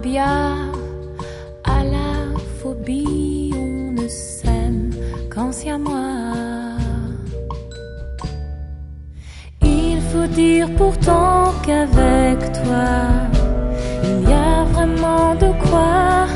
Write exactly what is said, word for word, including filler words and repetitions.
phobia, à la phobie, on ne s'aime qu'en siamois. Il faut dire pourtant qu'avec toi, il y a vraiment de quoi